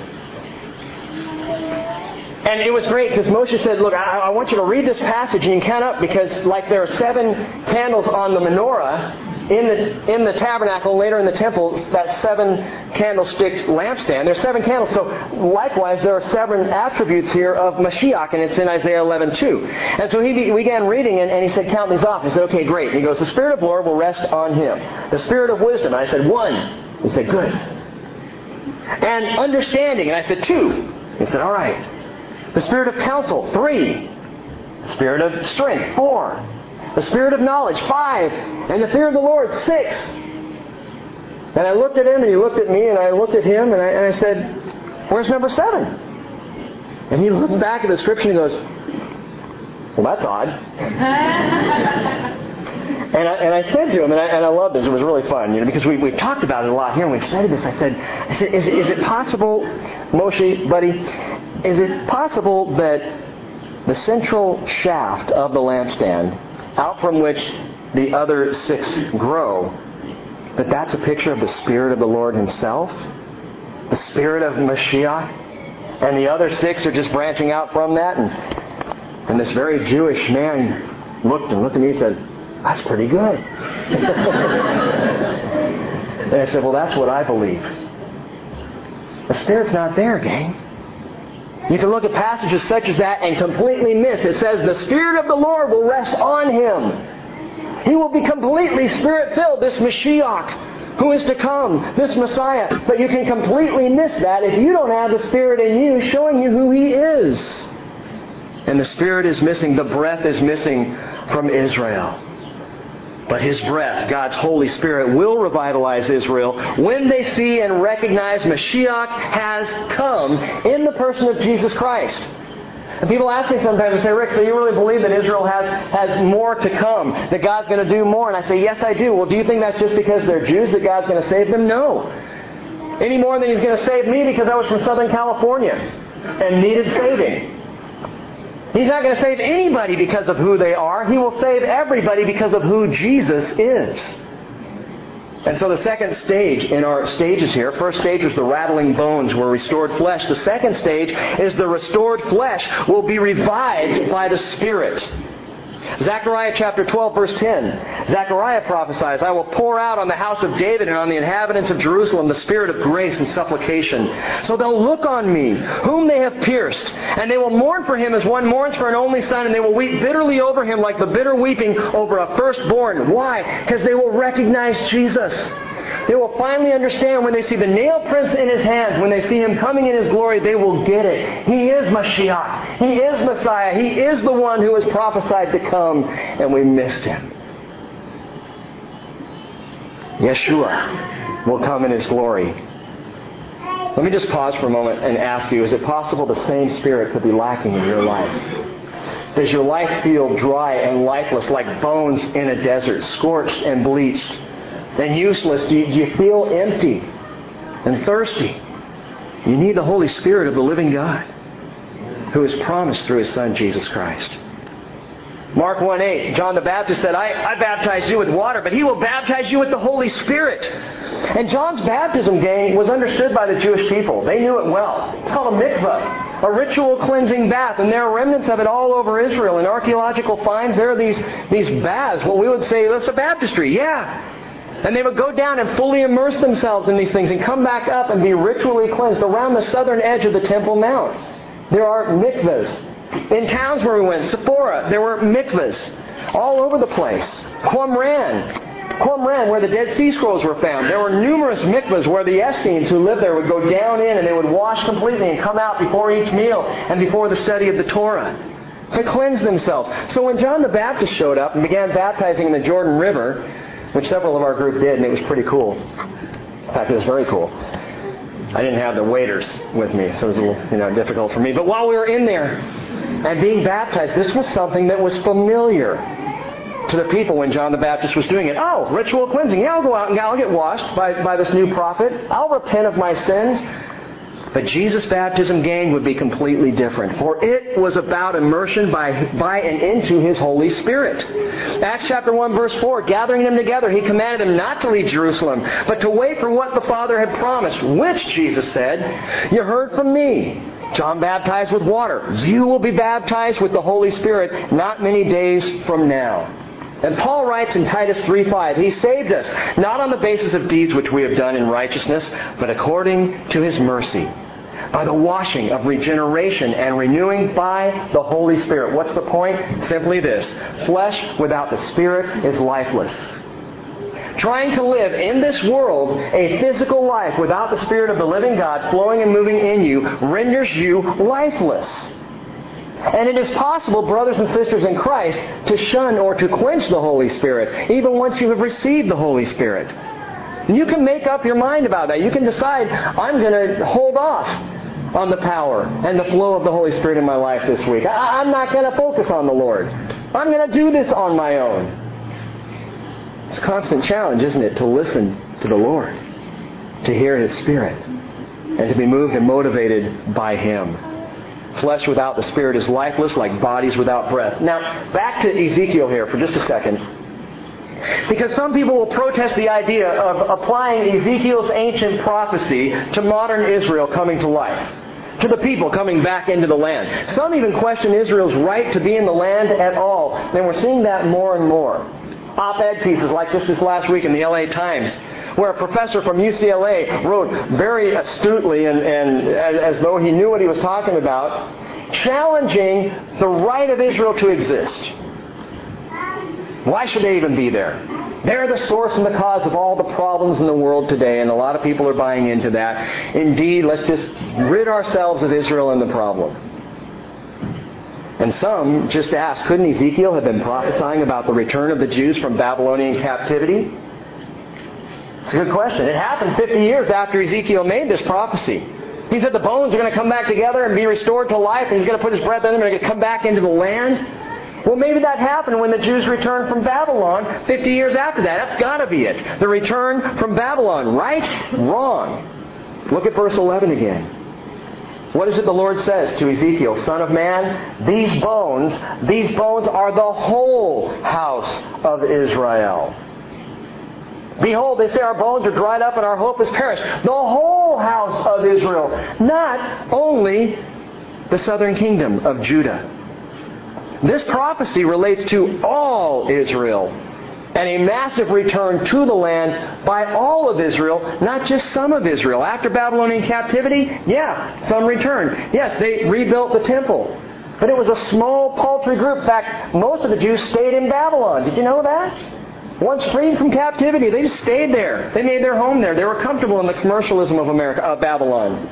And it was great because Moshe said, look, I want you to read this passage and you can count up, because like there are 7 candles on the menorah in the tabernacle, later in the temple, that 7-candlestick lampstand. There's 7 candles. So likewise, there are 7 attributes here of Mashiach, and it's in Isaiah 11:2. And so he began reading, and he said, count these off. He said, okay, great. And he goes, the Spirit of the Lord will rest on him. The Spirit of wisdom. And I said, 1. He said, good. And understanding. And I said, 2. He said, all right. The Spirit of counsel. 3. The Spirit of strength. 4. The Spirit of knowledge, 5. And the fear of the Lord, 6. And I looked at him, and he looked at me, and I looked at him, and I said, where's number 7? And he looked back at the Scripture, and he goes, Well, that's odd. And I said to him, and I love this, it was really fun, because we've talked about it a lot here, and we've studied this. I said, is it possible, Moshe, buddy, is it possible that the central shaft of the lampstand, out from which the other 6 grow, that's a picture of the Spirit of the Lord Himself? The Spirit of Mashiach? And the other 6 are just branching out from that? And this very Jewish man looked at me and said, that's pretty good. And I said, well, that's what I believe. The Spirit's not there, gang. You can look at passages such as that and completely miss. It says the Spirit of the Lord will rest on him. He will be completely Spirit-filled, this Mashiach who is to come, this Messiah. But you can completely miss that if you don't have the Spirit in you showing you who He is. And the Spirit is missing, the breath is missing from Israel. But His breath, God's Holy Spirit, will revitalize Israel when they see and recognize Mashiach has come in the person of Jesus Christ. And people ask me sometimes, they say, Rick, so you really believe that Israel has more to come, that God's going to do more? And I say, yes, I do. Well, do you think that's just because they're Jews that God's going to save them? No. Any more than He's going to save me because I was from Southern California and needed saving. He's not going to save anybody because of who they are. He will save everybody because of who Jesus is. And so the second stage in our stages here, first stage was the rattling bones were restored flesh. The second stage is the restored flesh will be revived by the Spirit. Zechariah chapter 12, verse 10. Zechariah prophesies, I will pour out on the house of David and on the inhabitants of Jerusalem the spirit of grace and supplication. So they'll look on me, whom they have pierced, and they will mourn for him as one mourns for an only son, and they will weep bitterly over him like the bitter weeping over a firstborn. Why? Because they will recognize Jesus. They will finally understand when they see the nail prints in His hands, when they see Him coming in His glory, they will get it. He is Mashiach. He is Messiah. He is the one who was prophesied to come, and we missed Him. Yeshua will come in His glory. Let me just pause for a moment and ask you, is it possible the same Spirit could be lacking in your life? Does your life feel dry and lifeless like bones in a desert, scorched and bleached? And useless? Do you feel empty and thirsty? You need the Holy Spirit of the living God who is promised through His Son, Jesus Christ. Mark 1:8, John the Baptist said, I baptize you with water, but He will baptize you with the Holy Spirit. And John's baptism, gang, was understood by the Jewish people. They knew it well. It's called a mikvah, a ritual cleansing bath. And there are remnants of it all over Israel. In archaeological finds, there are these baths. What we would say, that's a baptistry. Yeah. And they would go down and fully immerse themselves in these things and come back up and be ritually cleansed around the southern edge of the Temple Mount. There are mikvahs. In towns where we went, Sephora, there were mikvahs all over the place. Qumran, where the Dead Sea Scrolls were found. There were numerous mikvahs where the Essenes who lived there would go down in and they would wash completely and come out before each meal and before the study of the Torah to cleanse themselves. So when John the Baptist showed up and began baptizing in the Jordan River, which several of our group did, and it was pretty cool. In fact, it was very cool. I didn't have the waiters with me, so it was a little difficult for me. But while we were in there and being baptized, this was something that was familiar to the people when John the Baptist was doing it. Oh, ritual cleansing. Yeah, I'll go out and I'll get washed by this new prophet. I'll repent of my sins. But Jesus' baptism, gang, would be completely different. For it was about immersion by and into His Holy Spirit. Acts chapter 1, verse 4, gathering them together, He commanded them not to leave Jerusalem, but to wait for what the Father had promised, which, Jesus said, you heard from me. John baptized with water. You will be baptized with the Holy Spirit not many days from now. And Paul writes in Titus 3:5, He saved us, not on the basis of deeds which we have done in righteousness, but according to His mercy, by the washing of regeneration and renewing by the Holy Spirit. What's the point? Simply this. Flesh without the Spirit is lifeless. Trying to live in this world a physical life without the Spirit of the living God flowing and moving in you renders you lifeless. And it is possible, brothers and sisters in Christ, to shun or to quench the Holy Spirit, even once you have received the Holy Spirit. You can make up your mind about that. You can decide, I'm going to hold off. on the power and the flow of the Holy Spirit in my life this week. I'm not going to focus on the Lord. I'm going to do this on my own. It's a constant challenge, isn't it, to listen to the Lord, to hear His Spirit, and to be moved and motivated by Him. Flesh without the Spirit is lifeless, like bodies without breath. Now, back to Ezekiel here for just a second. Because some people will protest the idea of applying Ezekiel's ancient prophecy to modern Israel coming to life, to the people coming back into the land. Some even question Israel's right to be in the land at all. And we're seeing that more and more. Op-ed pieces like this last week in the LA Times, where a professor from UCLA wrote very astutely and as though he knew what he was talking about, challenging the right of Israel to exist. Why should they even be there? They're the source and the cause of all the problems in the world today, and a lot of people are buying into that. Indeed, let's just rid ourselves of Israel and the problem. And some just ask, couldn't Ezekiel have been prophesying about the return of the Jews from Babylonian captivity? It's a good question. It happened 50 years after Ezekiel made this prophecy. He said the bones are going to come back together and be restored to life, and He's going to put His breath in them and they're going to come back into the land. Well, maybe that happened when the Jews returned from Babylon 50 years after that. That's got to be it. The return from Babylon. Right? Wrong. Look at verse 11 again. What is it the Lord says to Ezekiel? Son of man, these bones are the whole house of Israel. Behold, they say our bones are dried up and our hope is perished. The whole house of Israel. Not only the southern kingdom of Judah. This prophecy relates to all Israel and a massive return to the land by all of Israel, not just some of Israel. After Babylonian captivity, some returned. Yes, they rebuilt the temple. But it was a small, paltry group. In fact, most of the Jews stayed in Babylon. Did you know that? Once freed from captivity, they just stayed there. They made their home there. They were comfortable in the commercialism of Babylon.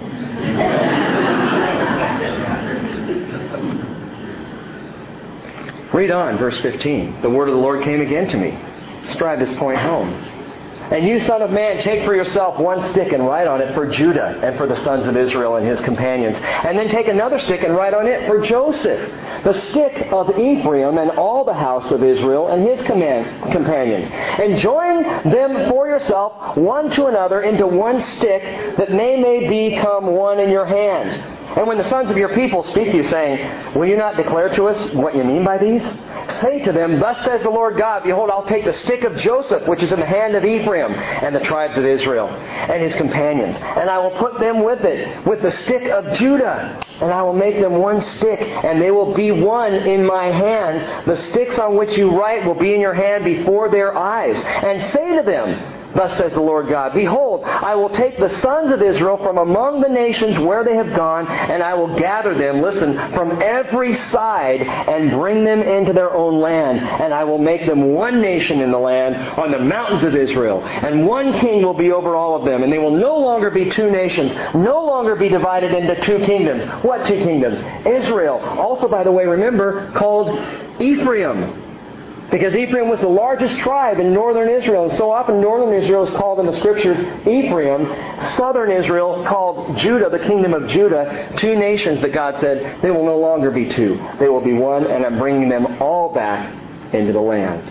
Read on, verse 15. The word of the Lord came again to me. Let's drive this point home. And you, son of man, take for yourself one stick and write on it for Judah and for the sons of Israel and his companions. And then take another stick and write on it for Joseph, the stick of Ephraim and all the house of Israel and his companions. And join them for yourself one to another into one stick, that they may become one in your hand. And when the sons of your people speak to you, saying, will you not declare to us what you mean by these? Say to them, thus says the Lord God, behold, I'll take the stick of Joseph, which is in the hand of Ephraim, and the tribes of Israel, and his companions, and I will put them with it, with the stick of Judah, and I will make them one stick, and they will be one in my hand. The sticks on which you write will be in your hand before their eyes. And say to them, thus says the Lord God, behold, I will take the sons of Israel from among the nations where they have gone, and I will gather them, listen, from every side, and bring them into their own land. And I will make them one nation in the land on the mountains of Israel. And one king will be over all of them. And they will no longer be two nations, no longer be divided into two kingdoms. What two kingdoms? Israel. Also, by the way, remember, called Ephraim. Because Ephraim was the largest tribe in northern Israel. And so often northern Israel is called in the Scriptures Ephraim. Southern Israel called Judah, the kingdom of Judah. Two nations that God said, they will no longer be two. They will be one, and I'm bringing them all back into the land.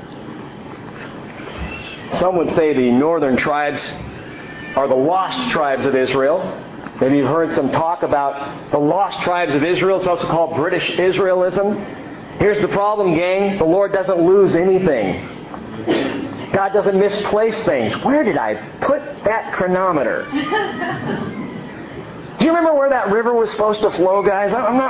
Some would say the northern tribes are the lost tribes of Israel. Maybe you've heard some talk about the lost tribes of Israel. It's also called British Israelism. Here's the problem, gang. The Lord doesn't lose anything. God doesn't misplace things. Where did I put that chronometer? Do you remember where that river was supposed to flow, guys?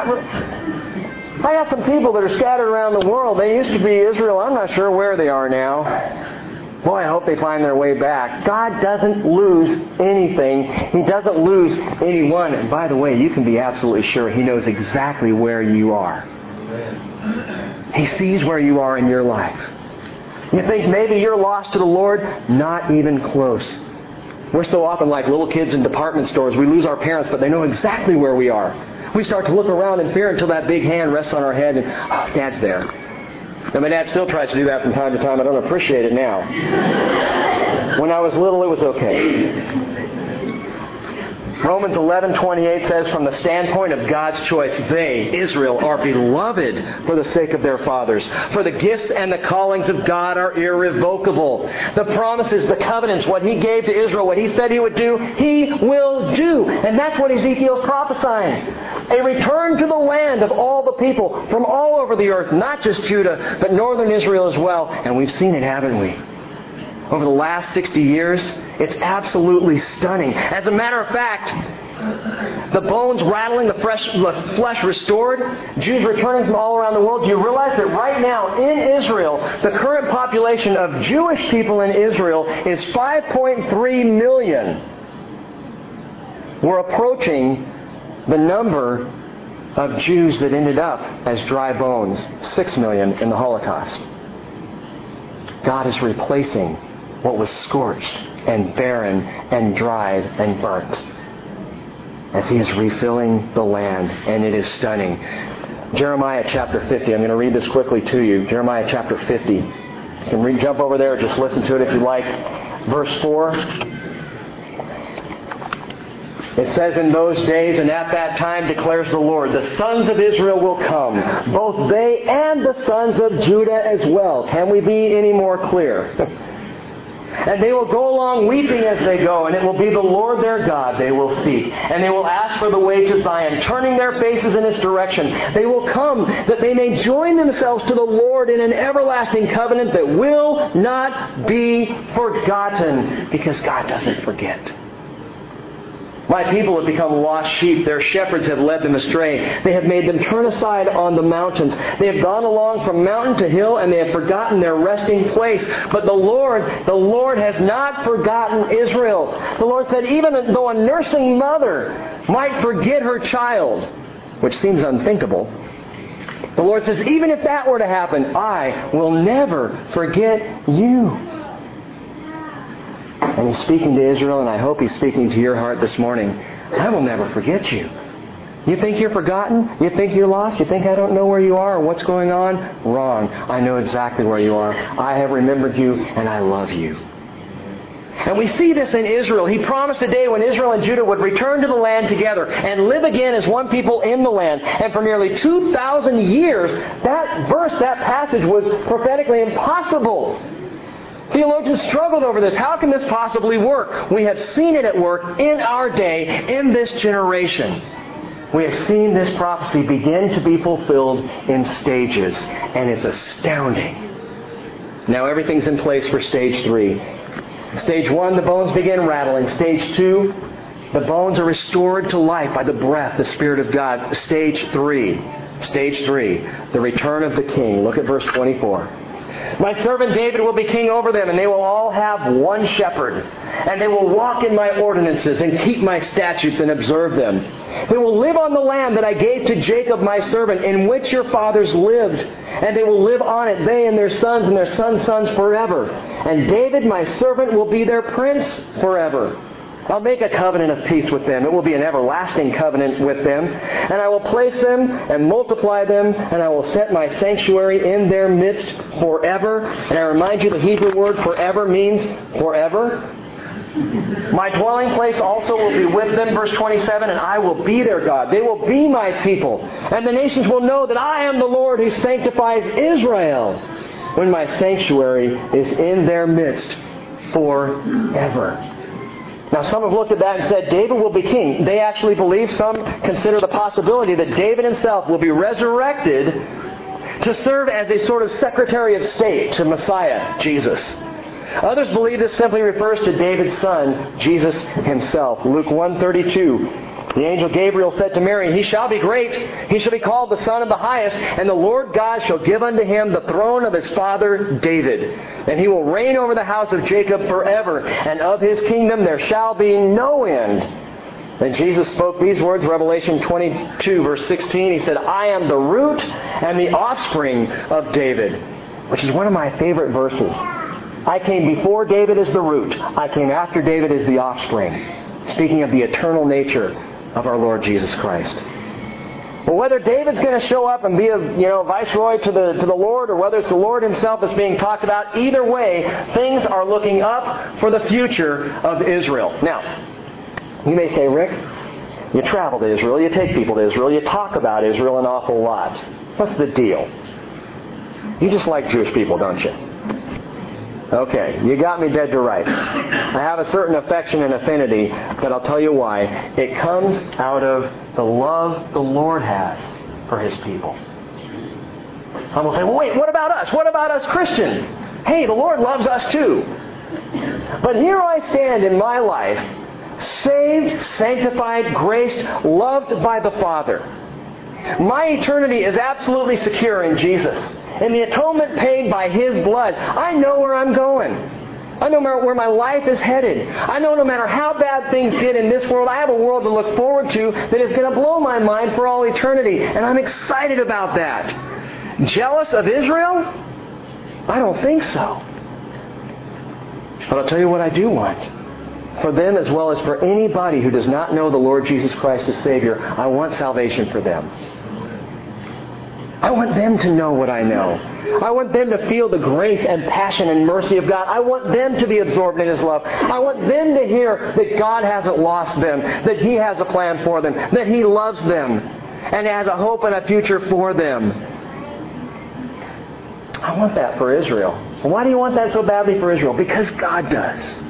I got some people that are scattered around the world. They used to be Israel. I'm not sure where they are now. Boy, I hope they find their way back. God doesn't lose anything. He doesn't lose anyone. And by the way, you can be absolutely sure He knows exactly where you are. He sees where you are in your life. You think maybe you're lost to the Lord? Not even close. We're so often like little kids in department stores. We lose our parents, but they know exactly where we are. We start to look around in fear until that big hand rests on our head and, oh, Dad's there. And my dad still tries to do that from time to time. I don't appreciate it now. When I was little, it was okay. Romans 11:28 says, from the standpoint of God's choice, they, Israel, are beloved for the sake of their fathers. For the gifts and the callings of God are irrevocable. The promises, the covenants, what He gave to Israel, what He said He would do, He will do. And that's what Ezekiel's prophesying. A return to the land of all the people from all over the earth, not just Judah, but northern Israel as well. And we've seen it, haven't we? Over the last 60 years, it's absolutely stunning. As a matter of fact, the bones rattling, the flesh restored, Jews returning from all around the world. Do you realize that right now in Israel, the current population of Jewish people in Israel is 5.3 million? We're approaching the number of Jews that ended up as dry bones, 6 million in the Holocaust. God is replacing what was scorched and barren and dried and burnt as He is refilling the land, and it is stunning. Jeremiah chapter 50. I'm going to read this quickly to you. Jeremiah chapter 50. You can jump over there or just listen to it if you like. Verse 4. It says, in those days and at that time, declares the Lord, the sons of Israel will come, both they and the sons of Judah as well. Can we be any more clear? And they will go along weeping as they go, and it will be the Lord their God they will seek. And they will ask for the way to Zion, turning their faces in its direction. They will come that they may join themselves to the Lord in an everlasting covenant that will not be forgotten, because God doesn't forget. My people have become lost sheep. Their shepherds have led them astray. They have made them turn aside on the mountains. They have gone along from mountain to hill, and they have forgotten their resting place. But the Lord has not forgotten Israel. The Lord said, even though a nursing mother might forget her child, which seems unthinkable, the Lord says, even if that were to happen, I will never forget you. And He's speaking to Israel, and I hope He's speaking to your heart this morning. I will never forget you. You think you're forgotten? You think you're lost? You think I don't know where you are or what's going on? Wrong. I know exactly where you are. I have remembered you, and I love you. And we see this in Israel. He promised a day when Israel and Judah would return to the land together and live again as one people in the land. And for nearly 2,000 years, that passage was prophetically impossible. Theologians struggled over this. How can this possibly work? We have seen it at work in our day, in this generation. We have seen this prophecy begin to be fulfilled in stages, and it's astounding. Now everything's in place for stage 3. Stage 1, the bones begin rattling. Stage 2, the bones are restored to life by the breath, the Spirit of God. Stage 3, the return of the King. Look at verse 24. My servant David will be king over them, and they will all have one shepherd. And they will walk in my ordinances and keep my statutes and observe them. They will live on the land that I gave to Jacob my servant, in which your fathers lived. And they will live on it, they and their sons sons forever. And David my servant will be their prince forever. I'll make a covenant of peace with them. It will be an everlasting covenant with them. And I will place them and multiply them, and I will set my sanctuary in their midst forever. And I remind you, the Hebrew word forever means forever. My dwelling place also will be with them, verse 27, and I will be their God. They will be my people. And the nations will know that I am the Lord who sanctifies Israel, when my sanctuary is in their midst forever. Now, some have looked at that and said, David will be king. They actually believe, some consider the possibility that David himself will be resurrected to serve as a sort of Secretary of State to Messiah, Jesus. Others believe this simply refers to David's son, Jesus himself. Luke 1:32. The angel Gabriel said to Mary, He shall be great. He shall be called the Son of the Highest. And the Lord God shall give unto him the throne of his father David. And he will reign over the house of Jacob forever. And of his kingdom there shall be no end. Then Jesus spoke these words, Revelation 22, verse 16. He said, I am the root and the offspring of David. Which is one of my favorite verses. I came before David as the root. I came after David as the offspring. Speaking of the eternal nature of our Lord Jesus Christ. Well, whether David's going to show up and be a viceroy to the Lord, or whether it's the Lord himself that's being talked about, either way, things are looking up for the future of Israel. Now, you may say, Rick, You travel to Israel. You take people to Israel. You talk about Israel an awful lot. What's the deal? You just like Jewish people, don't you? Okay, you got me dead to rights. I have a certain affection and affinity, but I'll tell you why. It comes out of the love the Lord has for His people. Some will say, well, wait, what about us? What about us Christians? Hey, the Lord loves us too. But here I stand in my life, saved, sanctified, graced, loved by the Father. My eternity is absolutely secure in Jesus. In the atonement paid by His blood, I know where I'm going. I know where my life is headed. I know no matter how bad things get in this world, I have a world to look forward to that is going to blow my mind for all eternity. And I'm excited about that. Jealous of Israel? I don't think so. But I'll tell you what I do want. For them as well as for anybody who does not know the Lord Jesus Christ as Savior, I want salvation for them. I want them to know what I know. I want them to feel the grace and passion and mercy of God. I want them to be absorbed in His love. I want them to hear that God hasn't lost them, that He has a plan for them, that He loves them, and has a hope and a future for them. I want that for Israel. Why do you want that so badly for Israel? Because God does.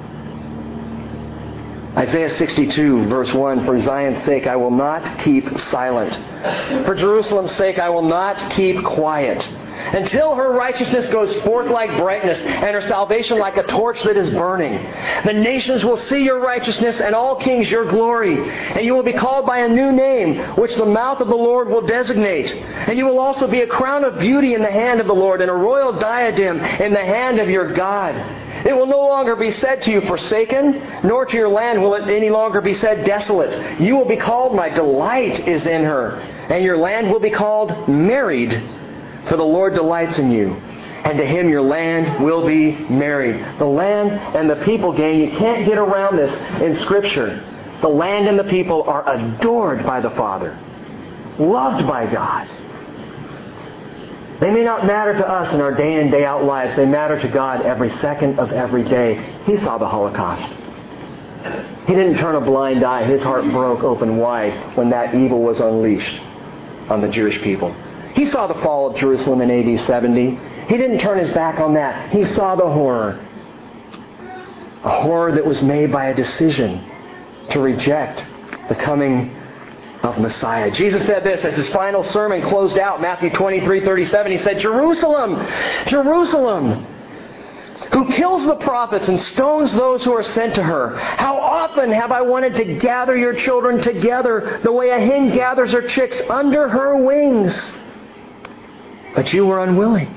Isaiah 62, verse 1, for Zion's sake I will not keep silent. For Jerusalem's sake I will not keep quiet. Until her righteousness goes forth like brightness, and her salvation like a torch that is burning. The nations will see your righteousness, and all kings your glory. And you will be called by a new name, which the mouth of the Lord will designate. And you will also be a crown of beauty in the hand of the Lord, and a royal diadem in the hand of your God. It will no longer be said to you forsaken, nor to your land will it any longer be said desolate. You will be called, my delight is in her, and your land will be called married, for the Lord delights in you. And to Him your land will be married. The land and the people, gang, you can't get around this in Scripture. The land and the people are adored by the Father, loved by God. They may not matter to us in our day in, day out lives. They matter to God every second of every day. He saw the Holocaust. He didn't turn a blind eye. His heart broke open wide when that evil was unleashed on the Jewish people. He saw the fall of Jerusalem in AD 70. He didn't turn His back on that. He saw the horror. A horror that was made by a decision to reject the coming of Messiah. Jesus said this as His final sermon closed out, Matthew 23:37. He said, Jerusalem, Jerusalem, who kills the prophets and stones those who are sent to her. How often have I wanted to gather your children together the way a hen gathers her chicks under her wings. But you were unwilling.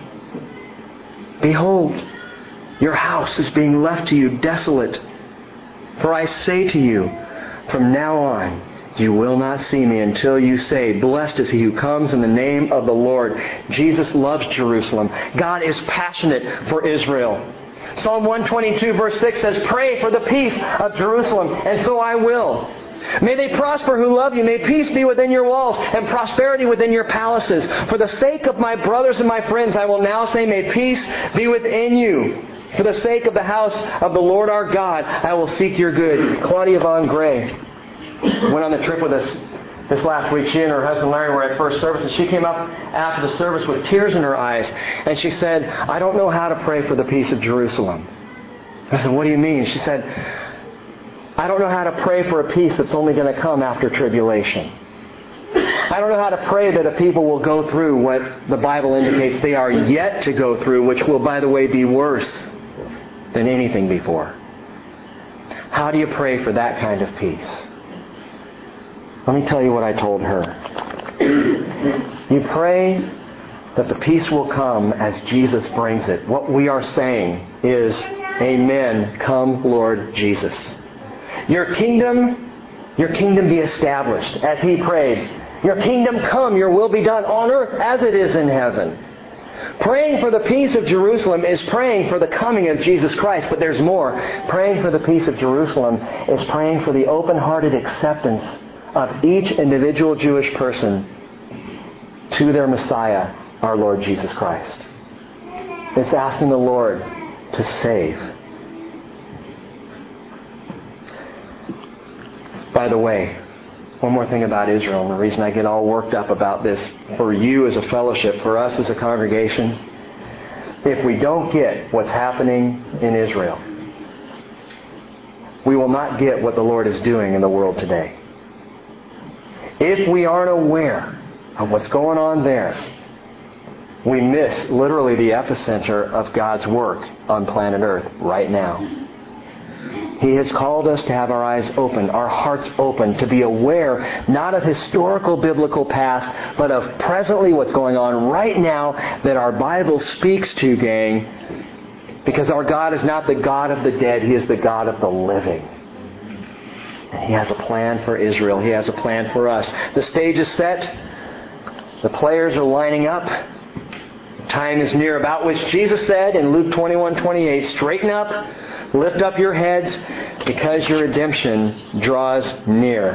Behold, your house is being left to you desolate. For I say to you, from now on, you will not see me until you say, blessed is He who comes in the name of the Lord. Jesus loves Jerusalem. God is passionate for Israel. Psalm 122 verse 6 says, pray for the peace of Jerusalem, and so I will. May they prosper who love you. May peace be within your walls and prosperity within your palaces. For the sake of my brothers and my friends, I will now say, may peace be within you. For the sake of the house of the Lord our God, I will seek your good. Claudia Von Gray went on the trip with us this last week. She and her husband Larry were at first service, and she came up after the service with tears in her eyes. And she said, I don't know how to pray for the peace of Jerusalem. I said, what do you mean? She said, I don't know how to pray for a peace that's only going to come after tribulation. I don't know how to pray that a people will go through what the Bible indicates they are yet to go through, which will, by the way, be worse than anything before. How do you pray for that kind of peace? Let me tell you what I told her. You pray that the peace will come as Jesus brings it. What we are saying is, Amen, come Lord Jesus. Your kingdom be established, as He prayed. Your kingdom come, your will be done on earth as it is in heaven. Praying for the peace of Jerusalem is praying for the coming of Jesus Christ, but there's more. Praying for the peace of Jerusalem is praying for the open-hearted acceptance of each individual Jewish person to their Messiah, our Lord Jesus Christ. It's asking the Lord to save. By the way, One more thing about Israel, and the reason I get all worked up about this for you as a fellowship, for us as a congregation, if we don't get what's happening in Israel, we will not get what the Lord is doing in the world today. If we aren't aware of what's going on there, we miss literally the epicenter of God's work on planet Earth right now. He has called us to have our eyes open, our hearts open, to be aware not of historical biblical past, but of presently what's going on right now that our Bible speaks to, gang. Because our God is not the God of the dead, He is the God of the living. And He has a plan for Israel. He has a plan for us. The stage is set. The players are lining up. Time is near, about which Jesus said in Luke 21:28, straighten up, lift up your heads, because your redemption draws near.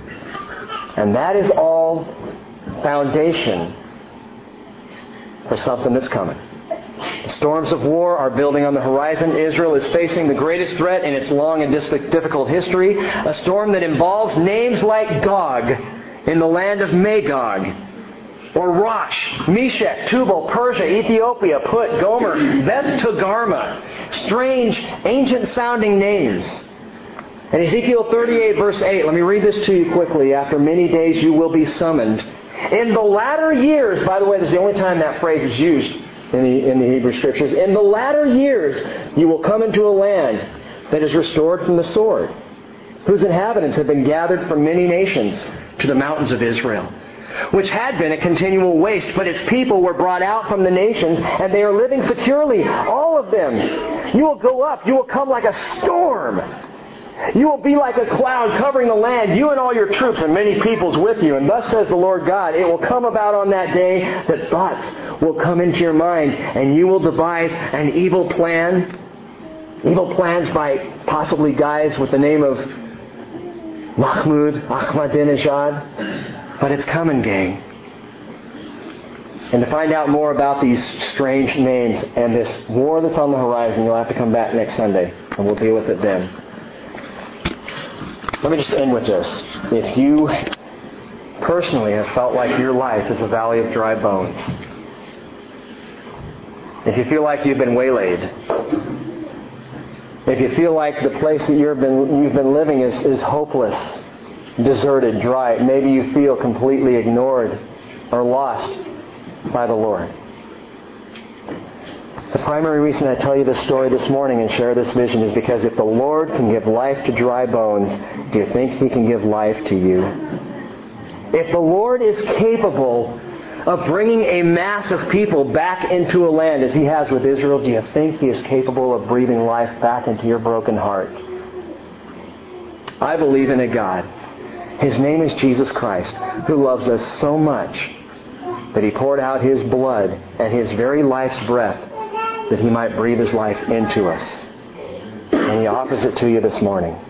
And that is all foundation for something that's coming. The storms of war are building on the horizon. Israel is facing the greatest threat in its long and difficult history, a storm that involves names like Gog in the land of Magog, or Rosh, Meshech, Tubal, Persia, Ethiopia, Put, Gomer, Beth Togarmah. Strange, ancient-sounding names. And Ezekiel 38, verse 8, let me read this to you quickly. After many days you will be summoned. In the latter years, by the way, this is the only time that phrase is used in the Hebrew Scriptures. In the latter years you will come into a land that is restored from the sword, whose inhabitants have been gathered from many nations to the mountains of Israel, which had been a continual waste, but its people were brought out from the nations, and they are living securely, all of them. You will go up. You will come like a storm. You will be like a cloud covering the land, you and all your troops and many peoples with you. And thus says the Lord God, it will come about on that day that thoughts will come into your mind, and you will devise an evil plan. Evil plans by possibly guys with the name of Mahmoud Ahmadinejad. But it's coming, gang. And to find out more about these strange names and this war that's on the horizon, you'll have to come back next Sunday, and we'll deal with it then. Let me just end with this. If you personally have felt like your life is a valley of dry bones, if you feel like you've been waylaid, if you feel like the place that you've been living is hopeless, deserted, dry, maybe you feel completely ignored or lost by the Lord. The primary reason I tell you this story this morning and share this vision is because if the Lord can give life to dry bones, do you think He can give life to you? If the Lord is capable of bringing a mass of people back into a land as He has with Israel, do you think He is capable of breathing life back into your broken heart? I believe in a God. His name is Jesus Christ, who loves us so much that He poured out His blood and His very life's breath that He might breathe His life into us. And He offers it to you this morning.